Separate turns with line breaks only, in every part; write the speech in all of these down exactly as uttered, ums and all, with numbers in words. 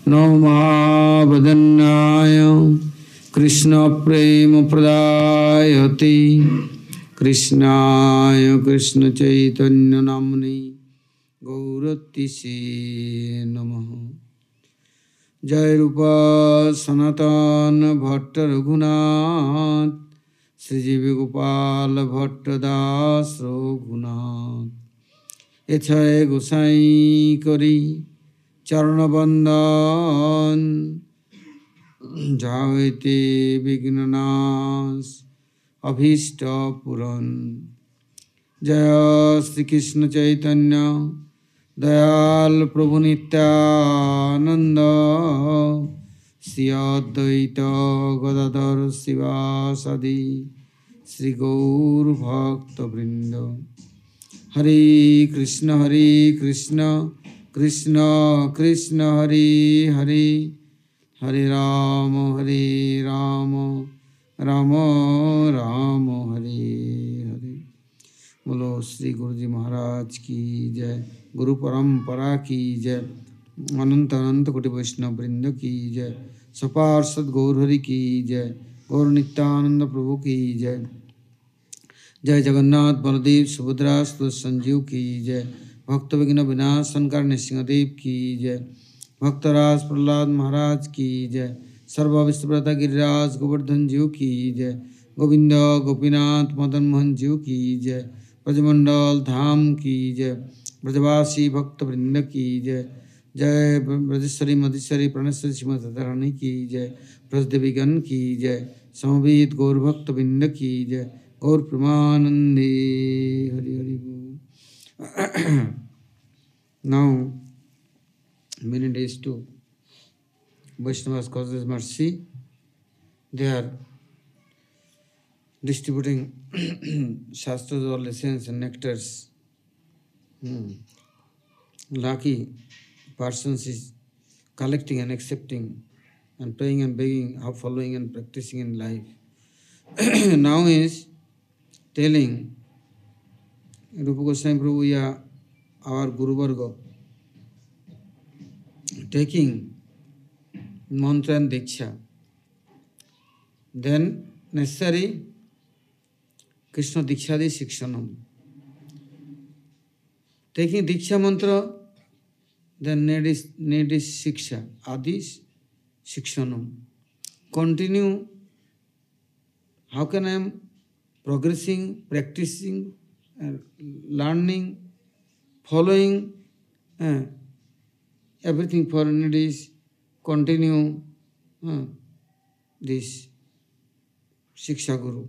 नमोमावदन्नाय कृष्णप्रेमप्रदायते कृष्णाय कृष्णचैतन्यनाम्ने गौरतिसे नमः। जय रूपा सनातन भट्ट रघुनाथ श्रीजीव गोपाल भट्ट दास रघुनाथ एछाय गोसाई करी चरण बंदन जायते विघ्ननाश अभीष्ट पुरन। जय श्री कृष्ण चैतन्य दयाल प्रभु नित्यानंद श्री अद्वैत गदाधर शिवासादि श्री गौर भक्त वृंद। हरे कृष्ण हरे कृष्ण कृष्ण कृष्ण हरे हरे हरे राम हरे राम राम राम हरे हरे। बोलो श्री गुरु जी महाराज की जय, गुरु परंपरा की जय, अनंत अनंत कोटि वैष्णव वृंद की जय, सपार्षद गौर हरि की जय, गौर नित्यानंद प्रभु की जय। जय जगन्नाथ बलदेव सुभद्रा संजीव की जय, भक्त विघ्न विनाशन करने सिंहदेव की जय, भक्तराज प्रहलाद महाराज की जय, सर्व विश्वव्रता गिरिराज गोवर्धन जीव की जय, गोविंद गोपीनाथ मदन मोहन जीव की जय, ब्रजमंडल धाम की जय, ब्रजवासी भक्त वृंद की जय। जय ब्रजेश्वरी मधेश्वरी प्रणेश्वरी श्रीमती राधारानी की जय, ब्रजदेवीगण की जय, समवेत गौर भक्त वृंद की जय, गौर प्रेमानंदे हरि हरि बोल। Now, many days to Vaishnavas causes mercy, they are distributing shastras or lessons and nectars. Hmm. Lucky persons is collecting and accepting and praying and begging, how following and practicing in life. Now is telling Rupa Goswami Prabhu, yeah, our Guru Varga, taking mantra and diksha, then necessary Krishna Dikshadi Shikshanam. Taking Diksha mantra, then need is, need is Shiksha, Adi Shikshanam. Continue, how can I am progressing, practicing, uh, learning, following, uh, everything for need is continue uh, this Shiksha Guru.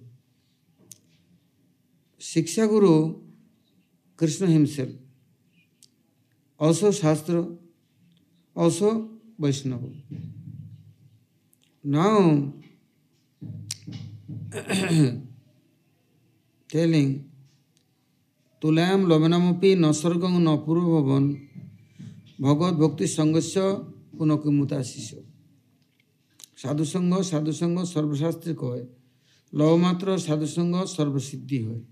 Shiksha Guru, Krishna himself, also Shastra, also Vaishnava. Now, telling, Tulayam Lobanamapi Nasargang Napurvavan Bhagavad Bhakti Sangasya Punakimuta Sisya. Sadhu Sangha, Sadhu Sangha, Sarvashastri Kohe. Lavamatra Sadhu Sangha, Sarvasiddhi Hoy.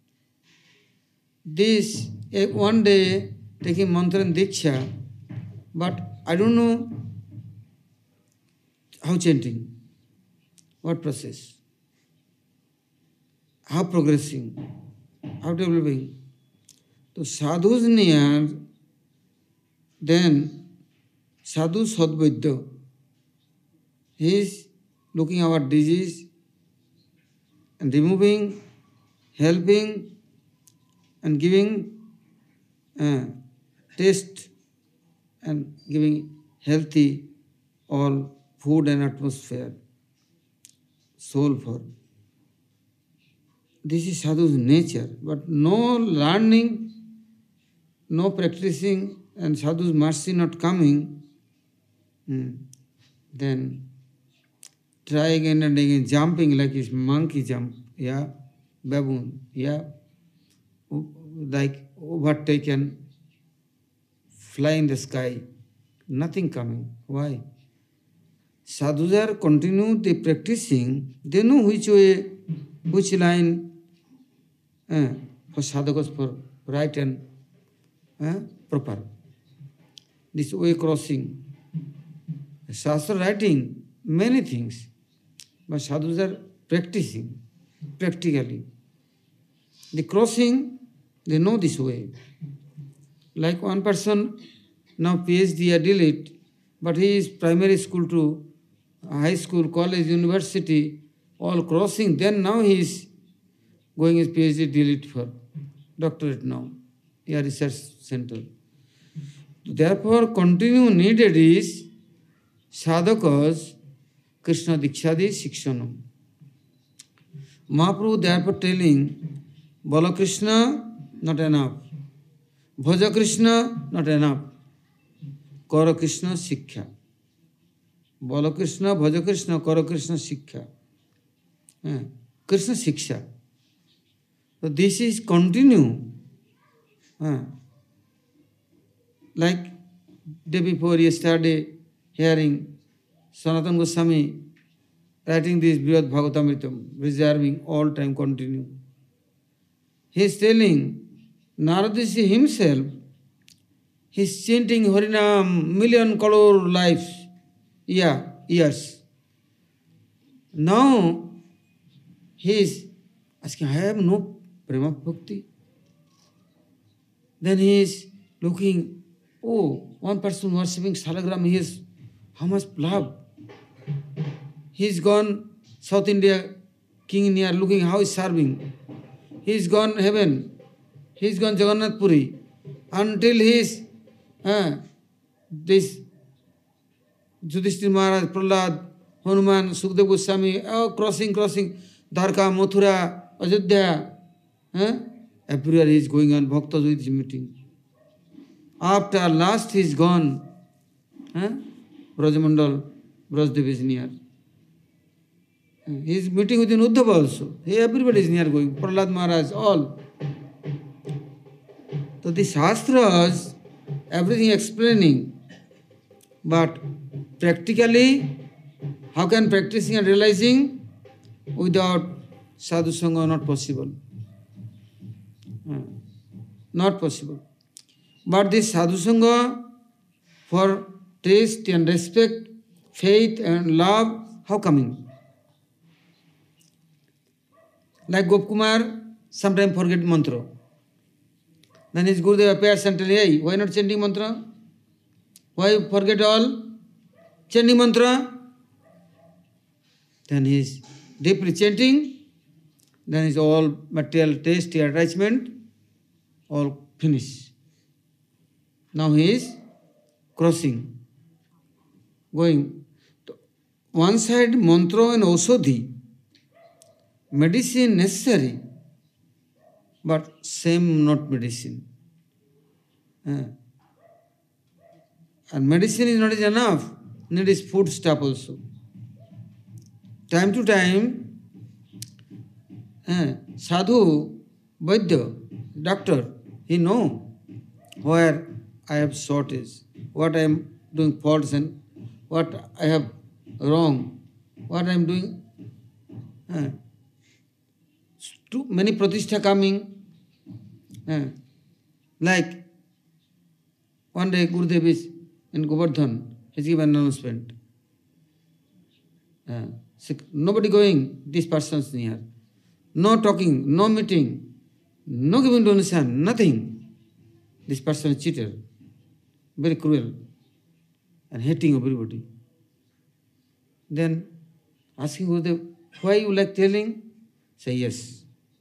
This, eh, one day, taking mantra and diksha, but I don't know how chanting, what process, how progressing, how developing. So sadhus near, then sadhu sadvaidya, he is looking our disease and removing, helping, and giving uh, taste and giving healthy all food and atmosphere, soul for. This is sadhu's nature, but no learning, no practicing, and sadhu's mercy not coming, hmm, then try again and again, jumping like this monkey jump, yeah, baboon, yeah, like overtaken, fly in the sky, nothing coming. Why? Sadhus are continue the practicing, they know which way, which line uh, for sadhakas for right and uh, proper. This way crossing. Shastra writing many things, but sadhus are practicing practically. The crossing, they know this way. Like one person now PhD or D Litt, but he is primary school to high school, college, university, all crossing. Then now he is going his PhD D Litt for doctorate now, yeah, research center. Therefore, continue needed is sadhakas Krishna Dikshadi Shikshanam. Mahaprabhu therefore telling, Bala Krishna, not enough. Bhaja Krishna, not enough. Kara Krishna, Shiksha. Bala Krishna, Bhaja Krishna, Kara Krishna, Shiksha. Yeah. Krishna Shiksha. So this is continue. Yeah. Like day before yesterday, hearing Sanatana Goswami writing this Brihad Bhagavatamritam, reserving all time continue. He is telling Naradishi himself, he is chanting Harinam million crore lives, yeah, years. Now he is asking, I have no prema bhakti. Then he is looking, oh, one person worshipping Salagram, he has how much love. He is gone South India, king near, looking how he is serving. He is gone heaven. He is gone Jagannath Puri. Until he is, uh, this Yudhishthira Maharaj, Prahlad, Hanuman, Sukadeva Goswami, oh, crossing, crossing, Dwarka, Mathura, Ajodhya. Uh, everywhere he is going on, Bhaktas with his meeting. After last he is gone, uh, Brajamandal, Brajdev is near. He is meeting with Uddhava also. He, everybody is near going. Prahlad Maharaj, all. So the Shastras, everything explaining. But practically, how can practicing and realizing? Without sadhu sangha, not possible. Not possible. But this sadhu sangha, for taste and respect, faith and love, how coming? Like Gopkumar, sometimes forget mantra. Then his Gurudev appears and tells, hey, why not chanting mantra? Why forget all? Chanting mantra. Then he is deeply chanting. Then is all material taste, attachment, all finished. Now he is crossing, going. One side mantra and Osodhi, medicine necessary, but same not medicine. Uh, and medicine is not enough, need is food stuff also. Time to time, uh, sadhu, vaidya, doctor, he know where I have shortage, what I am doing faults and what I have wrong, what I am doing. Uh, too many pratishtha coming. Uh, like one day Gurudev is in Govardhan, he has given announcement. Uh, nobody going, this person is near. No talking, no meeting, no giving donation, nothing. This person is cheater, very cruel, and hating everybody. Then asking Gurudev, why you like telling? Say yes.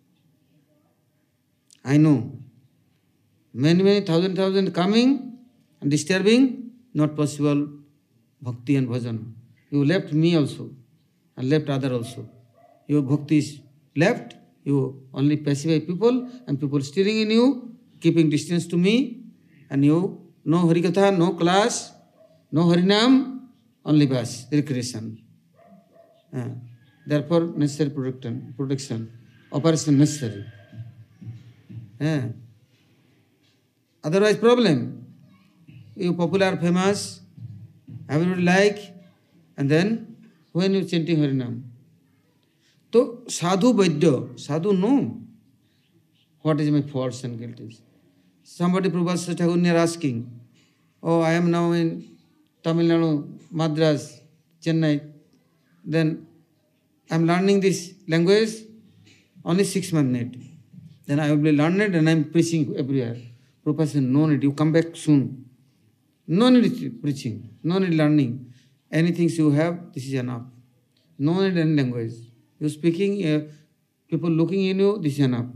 I know. Many, many thousand, thousand coming and disturbing, not possible bhakti and bhajan. You left me also, and left other also. Your bhakti is left, you only pacify people, and people steering in you, keeping distance to me, and you, no Harikatha, no class, no Harinam, only bas, recreation. Uh, therefore, necessary protection, protection, operation necessary. Uh, otherwise, problem. You popular, famous, everybody like, and then when you chanting Harinam. So, sadhu vaidya, sadhu know what is my faults and guilties. Somebody, Prabhupada Thakur, asking, oh, I am now in Tamil Nadu, Madras, Chennai. Then I'm learning this language, only six months need. Then I will be learned and I'm preaching everywhere. Prabhupada said, no need, you come back soon. No need preaching, no need learning. Anything you have, this is enough. No need any language. You speaking, uh, people looking in you, this is enough.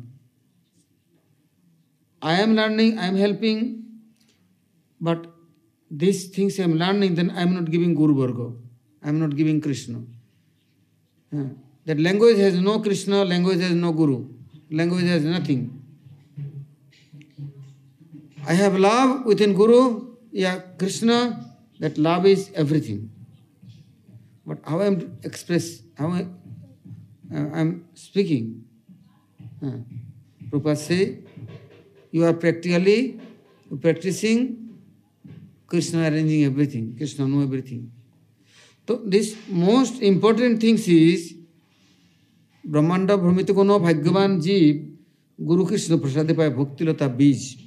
I am learning, I am helping, but these things I am learning, then I am not giving Guru Varga. I am not giving Krishna. Uh, that language has no Krishna, language has no Guru. Language has nothing. I have love within Guru, yeah, Krishna, that love is everything. But how I am express, how I am speaking. Uh, Prabhupada say, you are practically practicing Krishna arranging everything. Krishna know everything. So this most important thing is Brahmanda Brahmita Kono Bhagyavan Jeev Guru Krishna Prasade Pai Bhaktilata Bij.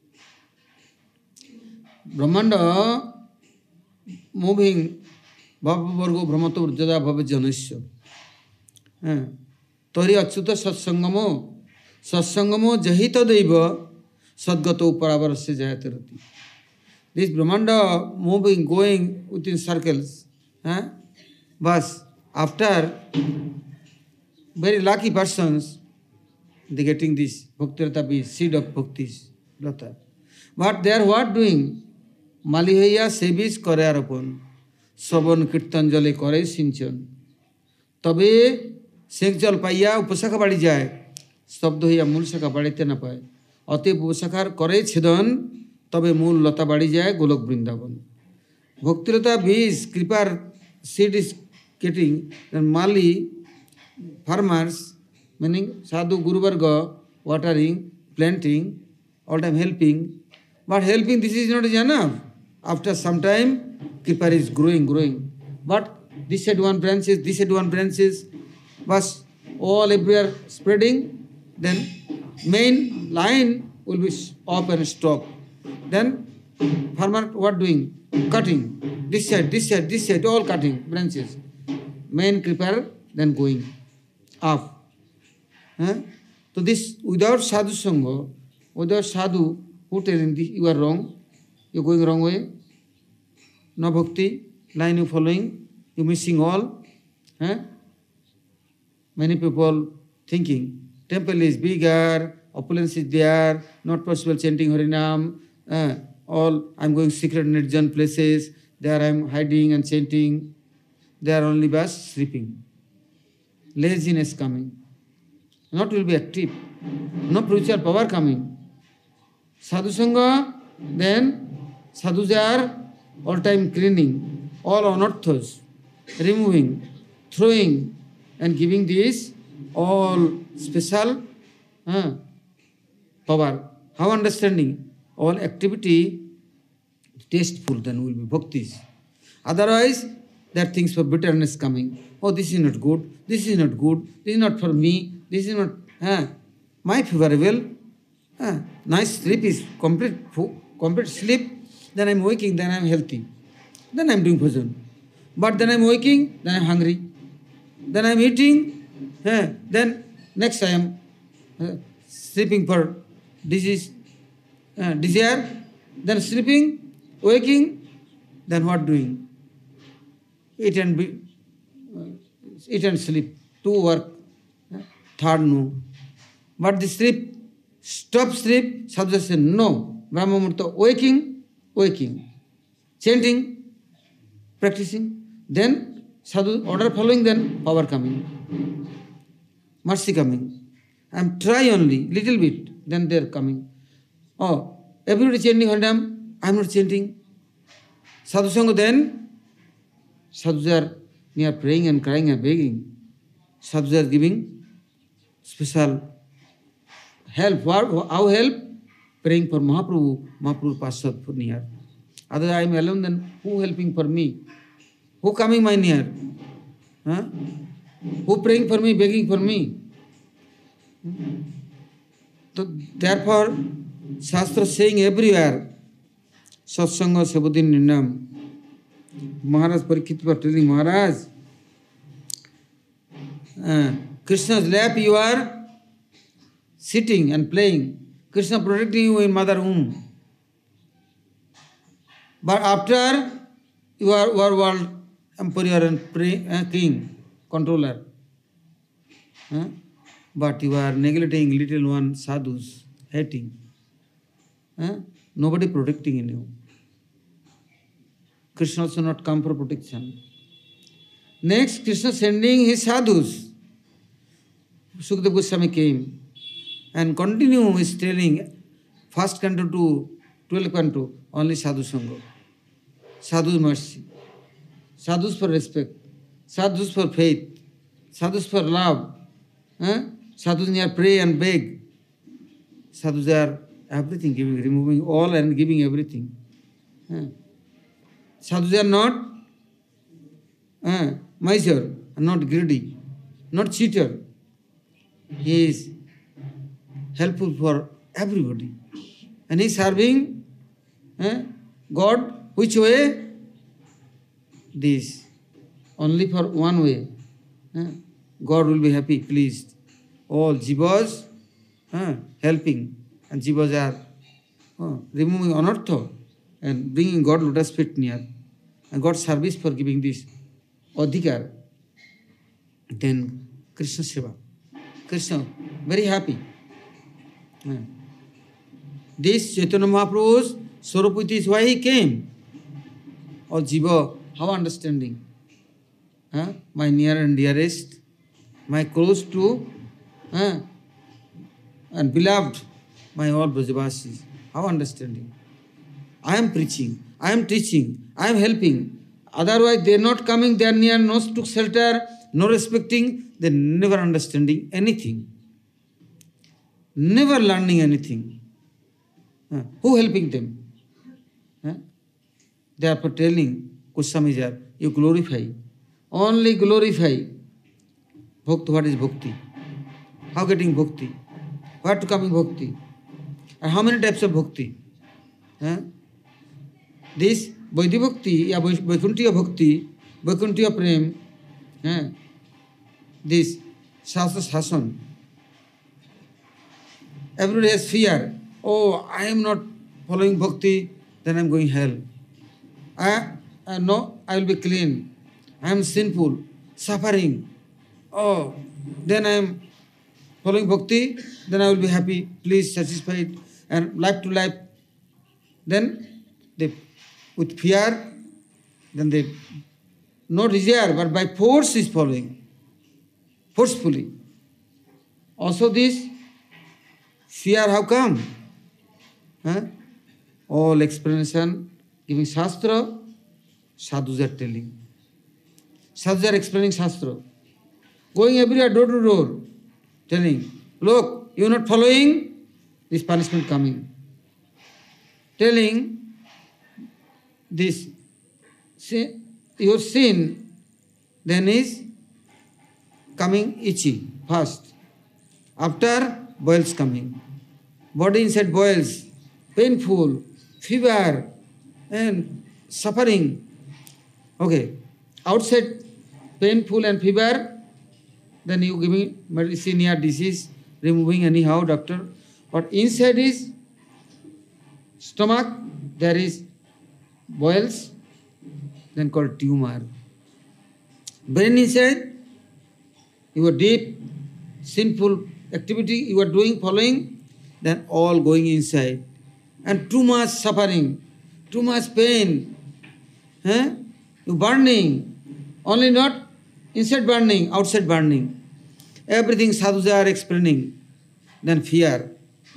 Brahmanda moving Bhava Vargo Brahmata Urjada Bhava Janasya. Tori Achyuta Satsangamo Satsangamo Jahita Deva Sadgato Paravarasya Jayatarati. This Brahmanda moving, going within circles. Eh? But after very lucky persons, they getting this Bhaktirata Bij, seed of Bhaktis. But they are what doing? Malihaya Sebis Korearapon, Sobon Kirtanjali Kore Sinchon. Tabe Sekjal Paya Upasaka Badi Jai, Stabdohia Mulsaka Badite Napai. Ate Pusakar Kore Chidon, Tabe Mul Lata Badi Jai, Golok Brindavan. Bhaktirata Bij, Kripar seed is getting, then Mali, farmers, meaning Sadhu Guru Varga, watering, planting, all time helping. But helping, this is not enough. After some time, Kripar is growing, growing. But this side one branches, this side one branches, but all everywhere spreading, then main line will be up and stop. Then farmer what doing? Cutting. This side, this side, this side, all cutting branches. Main Kripar, then going up. Huh? So this, without sadhu sangha, without sadhu, who telling this, you are wrong, you are going wrong way, no bhakti, line you following, you missing all. Huh? Many people thinking, temple is bigger, opulence is there, not possible chanting Harinam, uh, all, I am going secret nirjan places, there I am hiding and chanting, there only bas sleeping. Laziness coming. Not will be active. No spiritual power coming. Sadhu Sangha, then sadhus are all time cleaning, all anarthas, removing, throwing, and giving this all special uh, power. How understanding? All activity tasteful, then will be bhaktis. Otherwise, there are things for bitterness coming. Oh, this is not good, this is not good, this is not for me, this is not uh, my favorable. Uh, nice sleep is complete, complete sleep, then I am waking, then I am healthy. Then I am doing bhajan. But then I am waking, then I am hungry. Then I am eating, uh, then next I am uh, sleeping for disease, uh, desire, then sleeping, waking, then what doing? Eat and be, uh, eat and sleep, two work, uh, third no. But the sleep, stop sleep, sadhu says no. Brahma Murta, waking, waking, chanting, practicing, then sadhu order following, then power coming, mercy coming. I am try only, little bit, then they are coming. Oh, everybody chanting Harinam, I am not chanting. Sadhu Sangha, then sadhus are near praying and crying and begging. Sadhus are giving special help. How help? Praying for Mahaprabhu, Mahaprabhu Pasad for near. Otherwise I am alone, then who helping for me? Who coming my near? Huh? Who praying for me, begging for me? So therefore, Shastra saying everywhere, Satsanga Sabudin Ninam, Maharaj Parikshit was telling Maharaj, uh, Krishna's lap you are sitting and playing. Krishna protecting you in mother womb. But after you are, you are world emperor and pre, uh, king, controller. Huh? But you are neglecting little one sadhus, hating. Huh? Nobody protecting in you. Krishna also not come for protection. Next, Krishna sending his sadhus. Sukadeva Goswami came and continue his telling, first canto to twelfth canto, only sadhu sangha. Sadhu's mercy. Sadhus for respect. Sadhus for faith. Sadhus for love. Huh? Sadhus near pray and beg. Sadhus are everything, giving, removing all and giving everything. Huh? Sadhus are not uh, miser, not greedy, not cheater. He is helpful for everybody. And he is serving uh, God. Which way? This. Only for one way. Uh, God will be happy, pleased. All jivas uh, helping. And jivas are uh, removing anartha and bringing God lotus feet near. And God service for giving this adhikar. Then Krishna Seva. Krishna, very happy. Uh, this Chaitanya Mahaprabhu's Swaruputi is why he came. Or jiva, how understanding? Huh? My near and dearest, my close to huh? and beloved, my all Brajavasis. How understanding? I am preaching, I am teaching, I am helping. Otherwise they are not coming, they are near, no to shelter, no respecting, they are never understanding anything. Never learning anything. Huh? Who helping them? Huh? Therefore telling Goswamiji, you glorify. Only glorify. Bhakti, what is bhakti? How getting bhakti? Where to coming bhakti? And how many types of bhakti? Huh? This Vaidhi bhakti, Vaikuntiya bhakti, Vaikuntiya prem, huh? This Shastra Shasan. Everybody has fear. Oh, I am not following bhakti, then I am going hell. I, uh, no, I will be clean. I am sinful, suffering. Oh, then I am following bhakti, then I will be happy, pleased, satisfied, and life to life. Then they, with fear, then they, no desire, but by force is following, forcefully. Also this fear, how come? Huh? All explanation, giving Shastra, sadhus are telling. Sadhus are explaining Shastra. Going everywhere, door to door, telling, look, you are not following, this punishment coming. Telling this, sin, your sin, then is coming itchy, first. After, boils coming. Body inside boils, painful, fever, and suffering. Okay, outside painful and fever, then you giving medicine or disease, removing anyhow, doctor. But inside is stomach, there is boils, then called tumor. Brain inside, your deep, sinful activity you are doing, following, then all going inside. And too much suffering, too much pain, eh? You burning, only not inside burning, outside burning. Everything sadhus are explaining. Then fear.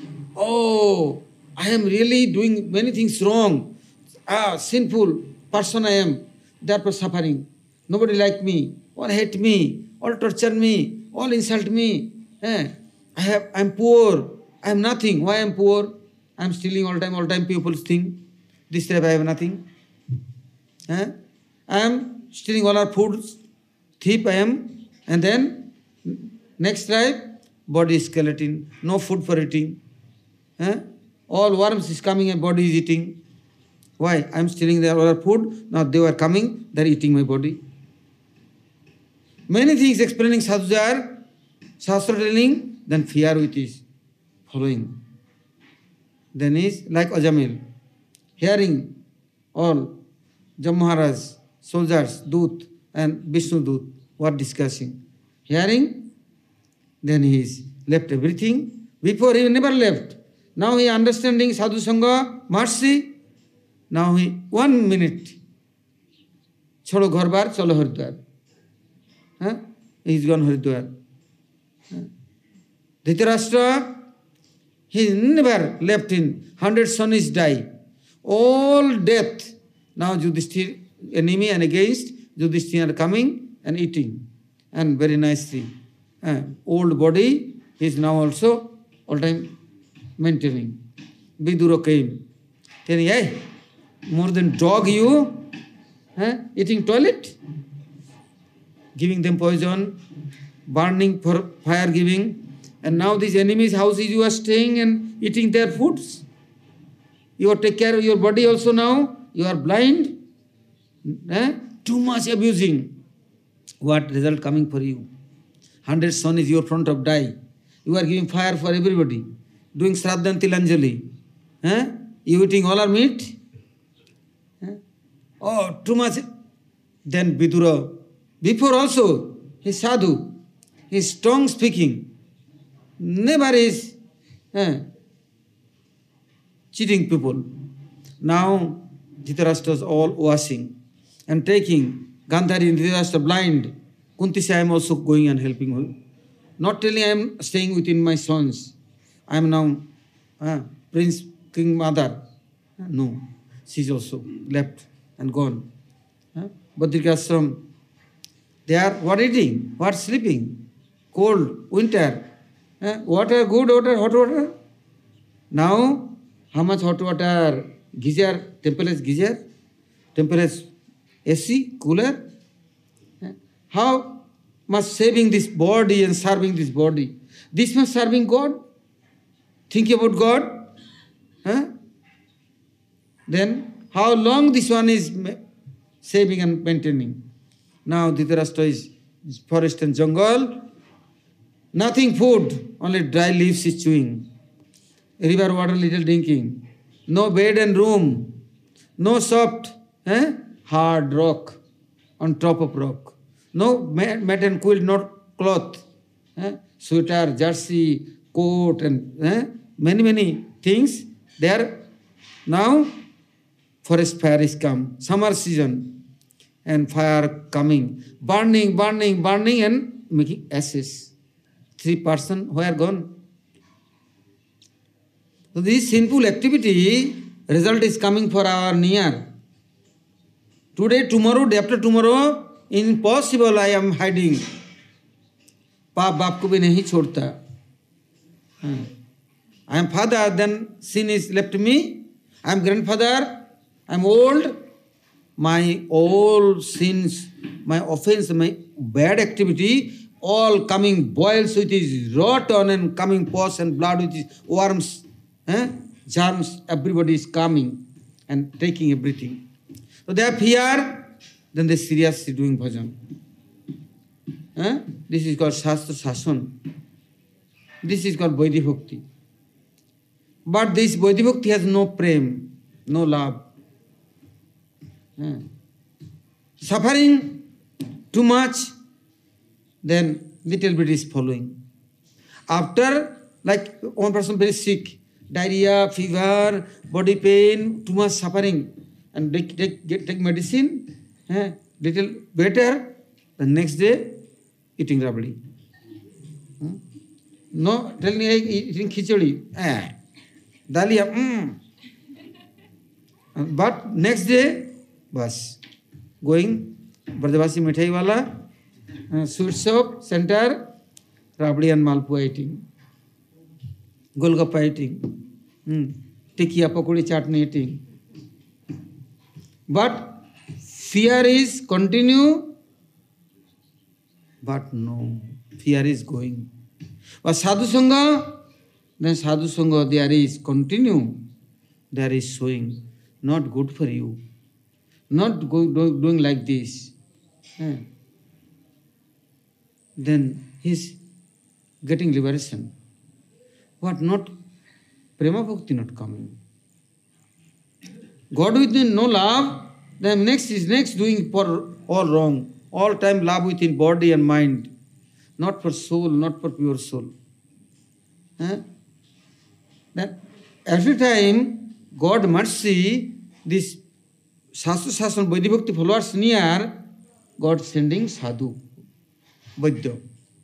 Oh, I am really doing many things wrong. Ah, sinful person I am. Therefore suffering. Nobody like me. All hate me. All torture me. All insult me. Eh? I have. I am poor. I am nothing. Why I am poor? I am stealing all time. All time people think this type I have nothing. Eh? I am stealing all our foods. Thief I am. And then next tribe, body skeleton. No food for eating. Eh? All worms is coming and body is eating. Why? I am stealing their other food. Now they were coming, they are eating my body. Many things explaining sadhus are, Shastra telling, then fear with is following. Then is like Ajamil, hearing all Jammaharaj, soldiers, Dut and Vishnu Dut were discussing. Hearing, then he is left everything. Before he never left. Now he understanding sadhu sangha, mercy. Now he, one minute, Cholo ghar bar, cholo Haridwar. Huh? He's gone Haridwar. Huh? Dhritarashtra, he never left in. Hundred sons die. All death. Now Yudhishthir, enemy and against, Yudhishthir are coming and eating. And very nicely. Uh, old body is now also all time maintaining. Vidura came. Telling, hey, more than dog you, huh? Eating toilet, giving them poison, burning for fire giving, and now these enemies' houses you are staying and eating their foods. You are take care of your body also now, you are blind, eh? Too much abusing. What result coming for you? Hundred son is your front of die. You are giving fire for everybody, doing Shraddha and Tilanjali. Eh? You eating all our meat? Eh? Oh, too much. Then Vidura, before also, he is sadhu, he is strong speaking, never is eh, cheating people. Now Dhritarashtra is all washing and taking Gandhari and Dhritarashtra blind. Kunti says, I am also going and helping her. Not telling I am staying within my sons. I am now uh, Prince King Mother. Uh, no, she is also left and gone. Uh, Badrikashram, they are what eating, what sleeping, cold, winter, uh, water, good water, hot water. Now, how much hot water? Geyser, temperature geyser, temperature A C, cooler. Uh, how much saving this body and serving this body? This much serving God? Think about God. Huh? Then how long this one is saving and maintaining? Now Dhritarashtra is forest and jungle. Nothing food, only dry leaves is chewing. River water little drinking. No bed and room. No soft, eh? hard rock on top of rock. No mat and quilt, not cloth. Eh? Sweater, jersey, coat and eh? many, many things. There now forest fire is come. Summer season and fire coming. Burning, burning, burning and making ashes. Three person who are gone. So this sinful activity, result is coming for our near. Today, tomorrow, day after tomorrow, impossible I am hiding. Paap baap ko bhi nahi chhodta. I am father, then sin is left me. I am grandfather, I am old. My all sins, my offense, my bad activity, all coming boils with his rotten and coming pus and blood with his worms, eh? germs, everybody is coming and taking everything. So they have fear, then they seriously doing bhajan. Eh? This is called Shastra Sasan. This is called Vaidhi Bhakti. But this Vaidhi Bhakti has no prem, no love. Eh? Suffering too much, then little bit is following. After, like one person very sick, diarrhea, fever, body pain, too much suffering, and take, take, get, take medicine, eh, little better, the next day, eating rabdi. Hmm? No, tell me, hey, eating khichdi, eh, dalia, mm. But next day, bas, going, Brajavasi mithai wala, uh, sweet shop, center, rabdi and malpua eating, golgappa eating, hmm. tikkiya, pakodi, chutney eating. But fear is continue, but no, fear is going. But sadhu sangha, then sadhu sangha there is continue, there is showing. not good for you. Not go, do, doing like this. Eh? Then he's getting liberation. What not? Prema Bhakti not coming. God within no love, then next is next doing for all wrong. All time love within body and mind. Not for soul, not for pure soul. Eh? That every time God mercy, this Shastra Shasana Vaidhi Bhakti followers near, God sending sadhu, Vaidya.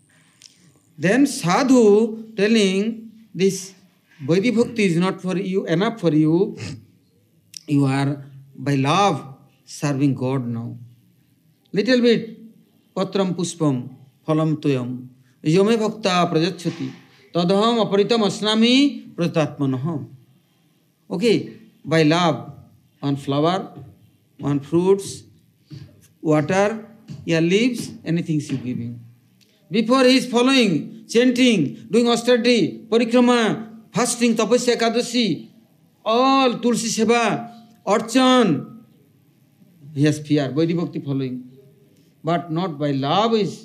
Then sadhu telling this Vaidhi Bhakti is not for you, enough for you. You are by love serving God now. Little bit, patram puspam, phalam toyam, yome bhakta prajachati, tadaham aparitam asnami pratatmanaham. Okay, by love, one flower, one fruits, water, yeah, leaves, anything she giving. Before he is following, chanting, doing austerity, parikrama, fasting, tapasya, ekadashi, all tulsi seva, archan, he has fear, Vaidhi Bhakti following. But not by love is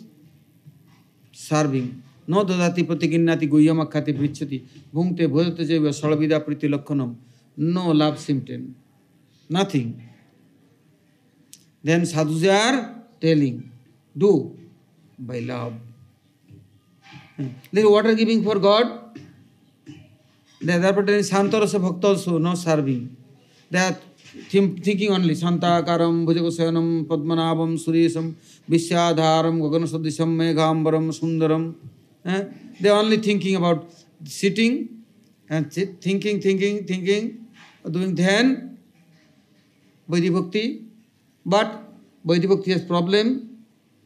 serving. No dadati pratiginnati guhyam akhati prichati, bhungte bhojate jeva salavida priti lakhanam. No love symptom. Nothing. Then sadhus are telling, do by love. Little water giving for God. They are telling Santarasa Bhakta also, no serving. They are thinking only Santakaram, Bhujagosayanam, Padmanabam, Suresam, Visyadharam, Gaganasadisham, Meghambaram, Sundaram. Eh? They are only thinking about sitting and sit, thinking, thinking, thinking, doing dhyan, Vaidhi Bhakti. But Vaidhi Bhakti has problem.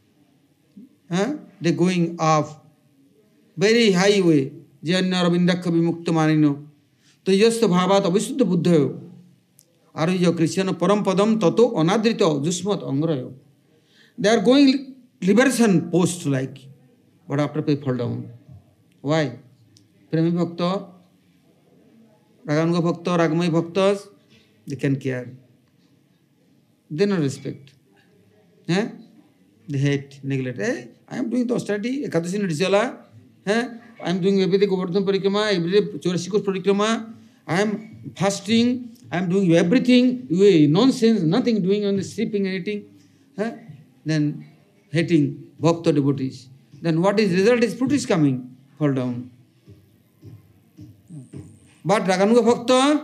Eh? They are going off. Very high way. Janya Rabindakha Vimukta Manino. To Yasta Bhavat Avisuddha Buddhayo. Arya Krishna Parampadam Tato Anadrito Jusmat Angrayo. They are going liberation post like, but after they fall down. Why? Premi Bhakta, Raganuga Bhakta, Ragamai Bhaktas, they can care. They don't respect. Eh? They hate, neglect. Eh? I am doing the austerity, Ekadashi Nirjala. Eh? I am doing everyday Govardhan Parikrama, everyday Chaurashikos Parikrama. I am fasting. I am doing everything. You nonsense, nothing doing on the sleeping and eating. Eh? Then hating Bhakta devotees. Then what is result is fruit is coming. Fall down. But Raganuga Bhakta,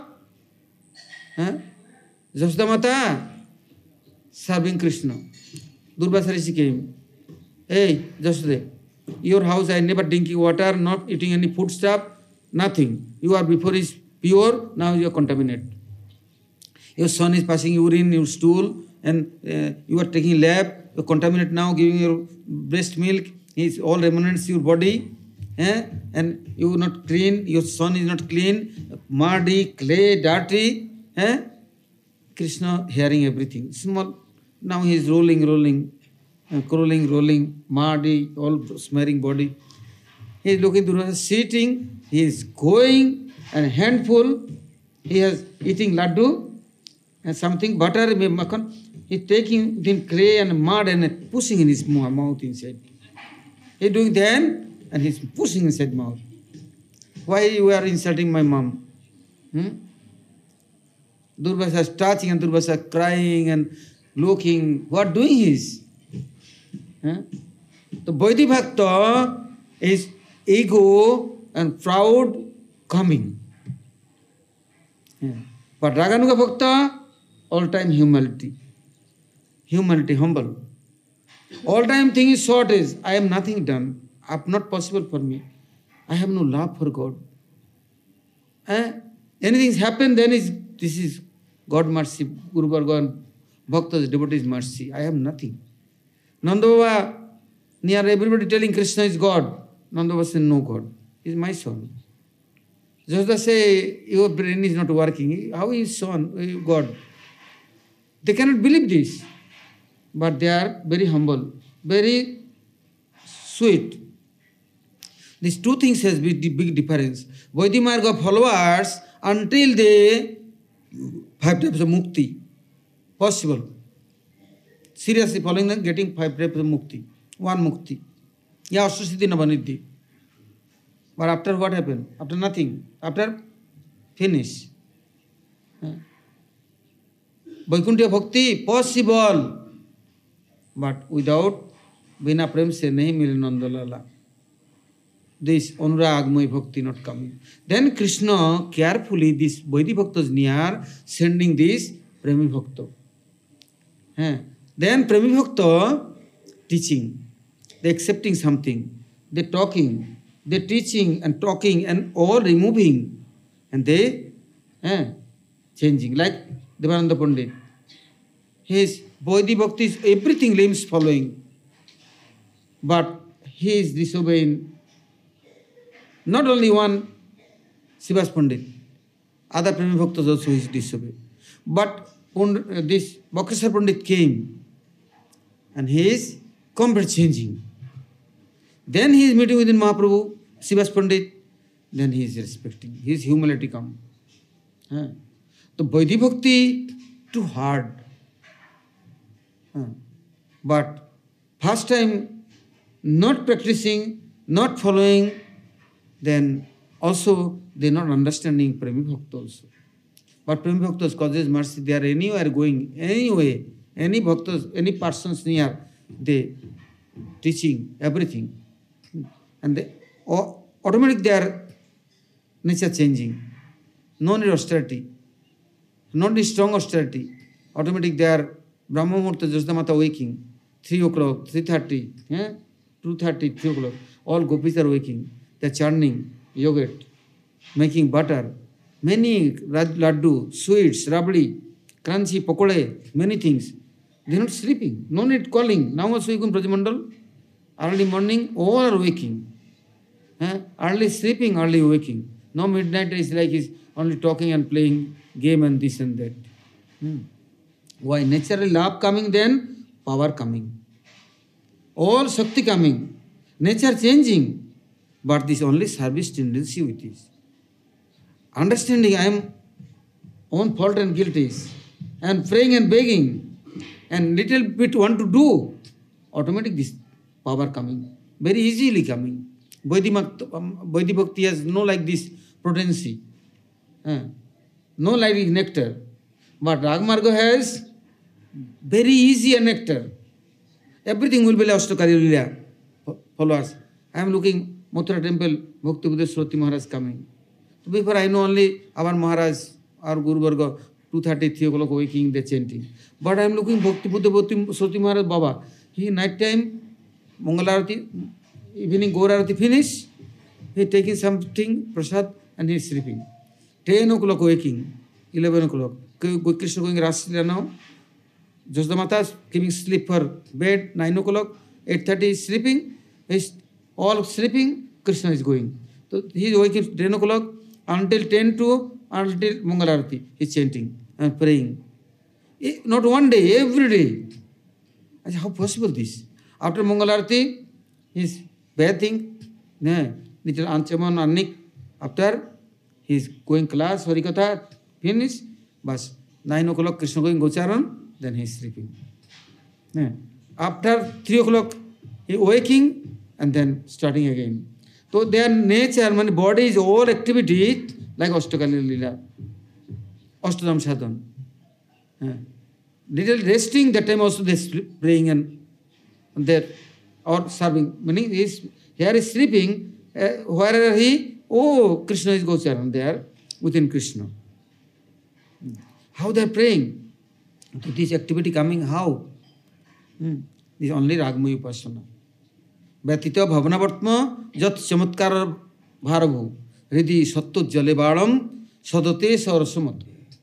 eh? Jashoda Mata, serving Krishna. Durvasa Rishi came. Hey, Jashoda, your house I never drinking water, not eating any food stuff, nothing. You are before is pure, now you are contaminated. Your son is passing urine, your stool, and uh, you are taking lab, you are contaminated now, giving your breast milk, is all remnants your body, eh? And you are not clean, your son is not clean, muddy, clay, dirty. Eh? Krishna hearing everything. Small, now he is rolling, rolling. And crawling, rolling, muddy, all smearing body. He is looking through, sitting, he is going, and handful, he is eating laddu, and something, butter, makhan, he is taking in clay and mud and pushing in his mouth inside. He is doing then, and he is pushing inside mouth. Why you are insulting my mom? Hmm? Durvasa is touching and Durvasa crying and looking. What doing he is? Huh? The Vaidhi Bhakta is ego and proud coming. Yeah. But Raganuga Bhakta, all time humility. Humility, humble. All time thing is short is, I am nothing done. Not possible for me. I have no love for God. Eh? Anything happened, then is this is God mercy, Guru Varga and Bhaktas, devotees mercy. I have nothing. Nanda Baba, near everybody telling Krishna is God. Nanda Baba said, no God, he is my son. Jashoda say, your brain is not working. How is son, God? They cannot believe this. But they are very humble, very sweet. These two things has big, big difference. Vaidhi Marga followers, until they five types of mukti. Possible. Seriously following them, getting five types of mukti. One mukti. Ya Astasiti Navanidhi. But after what happened? After nothing. After finish. Vaikuntha Bhakti, possible. But without Bina Prem se nahi mile Nandalala. This Anuragmai Bhakti not coming. Then Krishna carefully, this Vaidhi Bhaktas near, sending this Premi Bhakta. Then Premi Bhakta teaching. They accepting something. They talking. They teaching and talking and all removing. And they eh, changing. Like Devananda Pandit. His Vaidhi Bhakti is everything limbs following. But he is disobeying. Not only one Srivas Pandit, other Premi Bhaktas also is disobeyed. But this Bhakeshwar Pandit came and he is completely changing. Then he is meeting with Mahaprabhu, Srivas Pandit, then he is respecting. His humility come. Huh? The Vaidhi Bhakti too hard. Huh? But first time not practicing, not following, then also they are not understanding Premi Bhakta also. But Premi Bhaktas causes mercy, they are anywhere going, anyway, any Bhaktas, any persons near, they teaching everything. And they, automatically their nature changing. No need austerity, not need strong austerity. Automatically they are Brahma Muhurta, Jasdamata waking, three o'clock, three thirty, yeah? two thirty, three o'clock, all gopis are waking. They are churning yogurt, making butter, many laddu, sweets, rabdi, crunchy, pakode, many things. They are not sleeping, no need calling. Now also you can Brajamandal, early morning, all are waking. Eh? Early sleeping, early waking. Now midnight is like is only talking and playing game and this and that. Hmm. Why? Naturally love coming, then power coming. All Shakti coming. Nature changing. But this only service tendency with this. Understanding I am own fault and guilt is, and praying and begging, and little bit want to do, automatic this power coming, very easily coming. Vaidhi Bhakti has no like this potency, uh, no like nectar. But Ragamarga has very easy a nectar. Everything will be Ashtakari Lila followers. I am looking Mathura temple, Bhakti Buddha Sroti Maharaj coming. So before I know only our Maharaj, our Guru Varga, two thirty, three o'clock waking, they chanting. But I am looking Bhakti Buddha Sroti Maharaj Baba. He night time, Mangalarati, evening Gaurarati finish, he taking something, prasad, and he is sleeping. ten o'clock waking, eleven o'clock. Krishna going Raslila now. Jasdamata giving sleep for bed, nine o'clock, eight thirty is sleeping. He's all sleeping, Krishna is going. So he is waking ten o'clock until ten to until Mangalarati. He is chanting and praying. Not one day, every day. I said, how possible this? After Mangalarati, he is bathing, little Anchaman, Annik. After he is going class, Harikatha, finish, bas. nine o'clock, Krishna going Gocharan, then he is sleeping. After three o'clock, he waking, and then starting again. So their nature, my body is all activity like Ashtakali Lila, Ashtadam Sadhan. Little resting, that time also they sleep, praying and there, or serving. Meaning is here is sleeping, uh, wherever he, oh, Krishna is Gocharan there, within Krishna. How they are praying? So this activity coming, how? Hmm. This is only Ragmaya Upasana. Vyatita bhavanavartma jat chamatkar bharabhu hridi satto jale balam sadate sarasamat.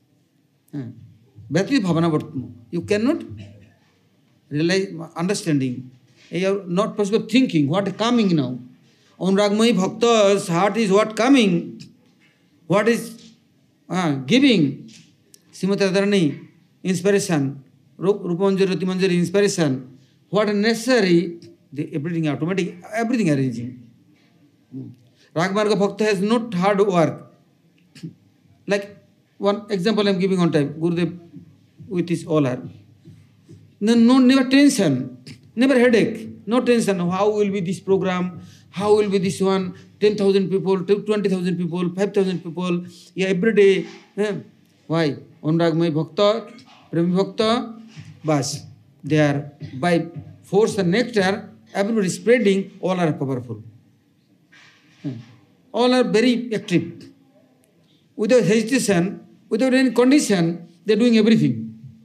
Vyatita bhavanavartma. You cannot realize, understanding. You are not possible thinking what is coming now. On Ragmaya Bhakta's heart is what coming, what is uh, giving. Srimati Radharani, inspiration, Rupamanjari, Ratimanjari, inspiration. What is necessary, the, everything automatic, everything arranging. Ragamarga Bhakta has not hard work. Like One example I am giving on time. Gurudev with his olar. No, no, never tension, never headache, no tension. How will be this program? How will be this one? ten thousand people, twenty thousand people, five thousand people, yeah, every day. Eh? Why? Onragmay Bhakta, Premi Bhakta, bas. They are by force and nectar, everybody is spreading, all are powerful. Eh? All are very active. Without hesitation, without any condition, they are doing everything.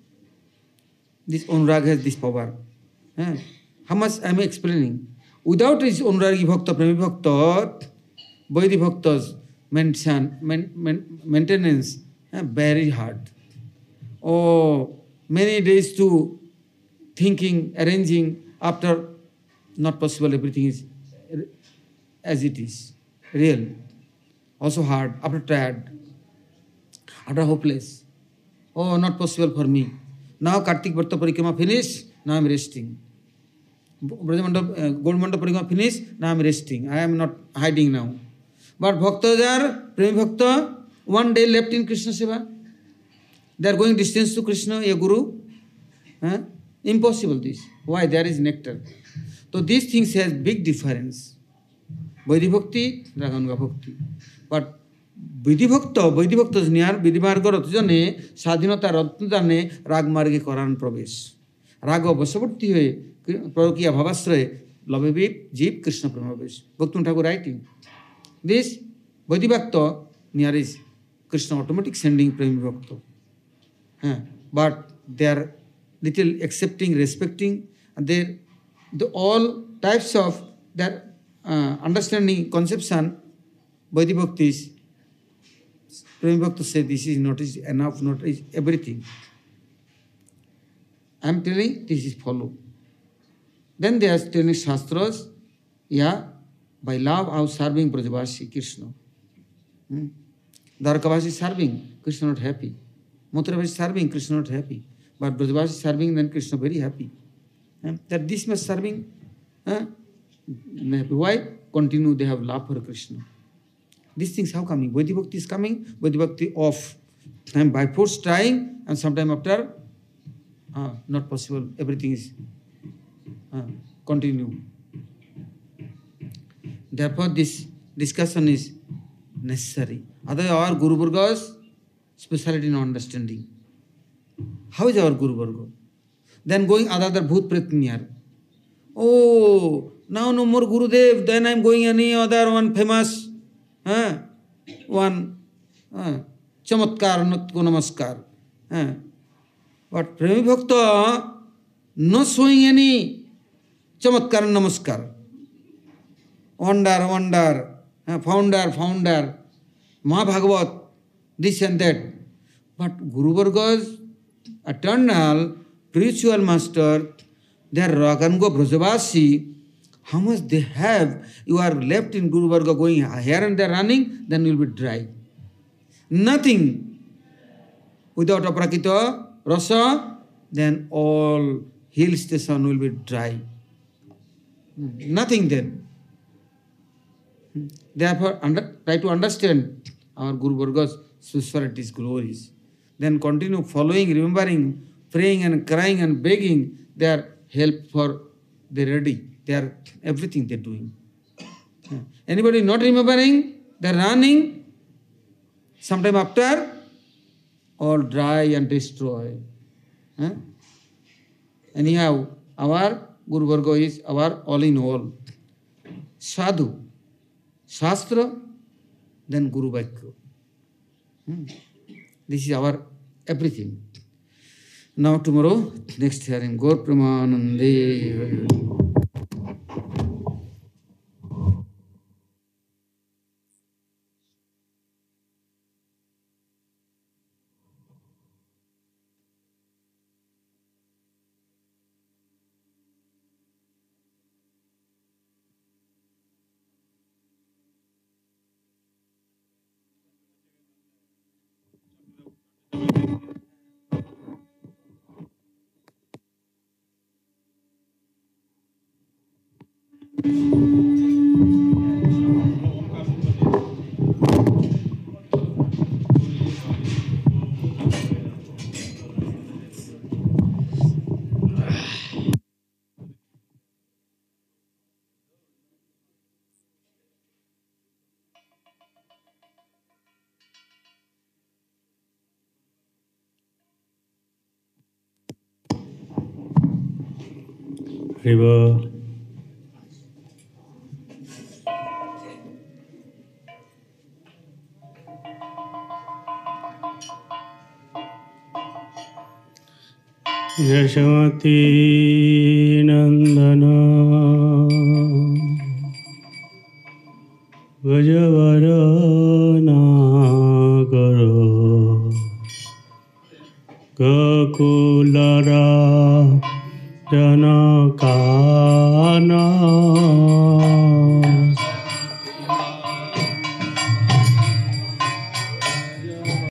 This Anurag has this power. Eh? How much I am explaining? Without this Anuragi Bhakta, Premi Bhakta, Vaidhi Bhaktas mention, main, main, maintenance eh, very hard. Oh, many days to thinking, arranging, after not possible, everything is as it is, real. Also hard, after tired, after hopeless. Oh, not possible for me. Now Kartik Varta Parikrama finished, now I am resting. Brajamanda, uh, Goldmanda Parikrama finished, now I am resting. I am not hiding now. But Bhaktas are, Premi Bhakta, one day left in Krishna Seva. They are going distance to Krishna, a Guru. Huh? Impossible this. Why? There is nectar. So these things has big difference. Vaidhi Bhakti, Raganuga Bhakti. But Vidhi Bhakta, Vaidhi Bhakta Jniyar, Vidhi Marga Ratjane, Sadhinata Ratnadane, Rag Marge Koran Pravesh. Raga Vasavati Hoye, Prarokiya Bhavasraye, Lavevi, Jeep Krishna Pramavesh. Bhakti Thakur writing. This Vaidhi Bhakta Niyar is Krishna automatic sending Premi Bhakta. Huh. But they are little accepting, respecting, and they the all types of their uh, understanding, conception, Vaidhi Bhakti is Premi Bhakta say this is not is enough, not is everything. I am telling this is follow. Then they are telling Shastras, yeah, by love I was serving Brajavasi Krishna. Hmm. Dwarkavasi serving, Krishna not happy. Mathuravasi serving, Krishna not happy. But Brajavasi serving, then Krishna very happy. Hmm. That this much serving, huh? Why? Continue, they have love for Krishna. These things how coming? Vaidhi Bhakti is coming, Vaidhi Bhakti off. I am by force trying, and sometime after, uh, not possible, everything is uh, continue. Therefore, this discussion is necessary. Otherwise, our Guru Varga's speciality in understanding. How is our Guru Varga? Then going other Bhoot Pratniyar. Oh, now no more Gurudev, then I am going any other one famous, uh, one uh, Chamatkar, Natko Namaskar. Uh, but Premi Bhakta not showing any Chamatkar Namaskar. Wonder, wonder, uh, founder, founder, Mahabhagavat, this and that. But Guru Varga's eternal spiritual master, they are Raganuga Brajavasi, how much they have, you are left in Guru Varga going here and there running, then you will be dry. Nothing. Without Aprakita, Rasa, then all hill station will be dry. Nothing then. Therefore, under, try to understand our Guru Varga's specialities, glories. Then continue following, remembering, praying and crying and begging. Their help for, they ready. They are everything they are doing. Anybody not remembering, they are running. Sometime after, all dry and destroy. Huh? Anyhow, our Guru Varga is our all in all. Sadhu, Shastra, then Guru Vakya. Hmm. This is our everything. Now tomorrow, next hearing, Gaur Pramanande.
Haribol. Yashomati नंदन गजवरना करो गोकुलरा जनकाना